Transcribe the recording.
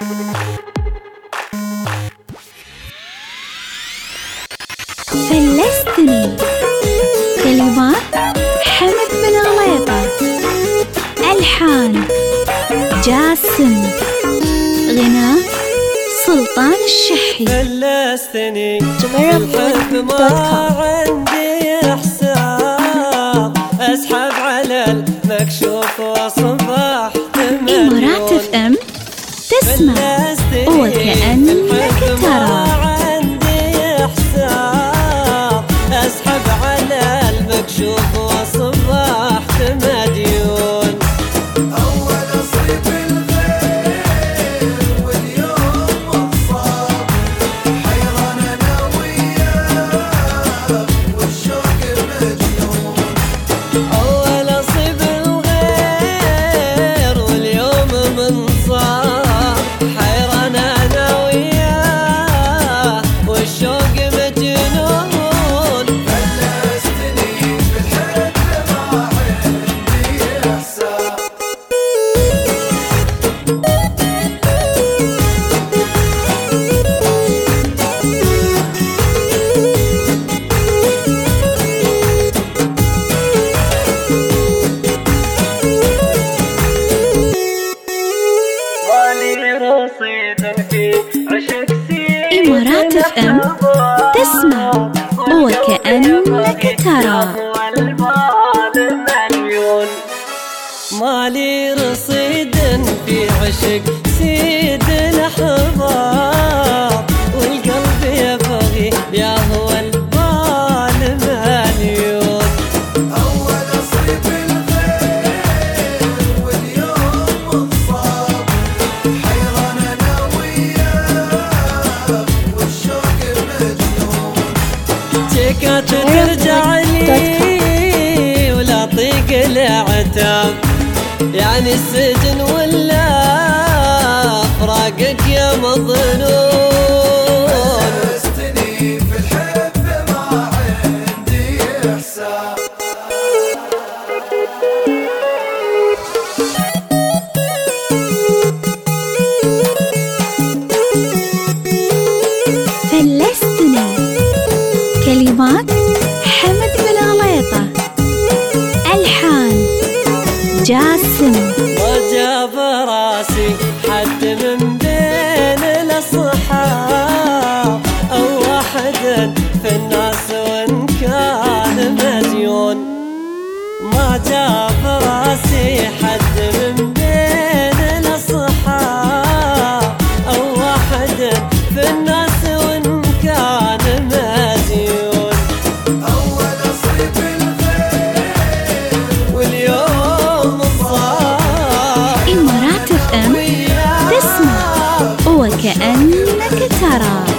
فلستني. كلمات حمد بن غليطة. ألحان جاسم. غناء سلطان الشحي. فلستني الحب ما عندي حساب، أسحب على المكشوف وصبحت مليون. إمارات اف ام تسمع وكأنك ترى. أسحب على المكشوف وصبحت مديون. أول أصيب الخير واليوم الصعب، حيران أنا وياه والشوق مجنون. أول أصيب الخير واليوم منصاب، حيران أنا وياه والشوق مجنون. إمارات اف ام تسمع وكأنك ترى. مالي رصيد في عشق سيد الأحباب، والقلب يبغي يا هو البال مليون. أول أصيب الخير واليوم الصعب، حيران أنا وياه والشوق مجنون. جيكات ترجع لي ولا طيق العتاب، يعني السجن ولا فراقك يا مظنون. فلستني في الحب ما عندي إحساس. فلستني. كلمات حمد بن غليطة. ألحان جاسم. وجاب راسي حد من بين الأصحاب، أو واحد في الناس وإن كان مليون. ما جاب راسي حد من بين الأصحاب، أو واحد في الناس وإن كان مليون. أول أصيب الخير واليوم الصعب. إمارات اف ام تسمع وكأنك ترى.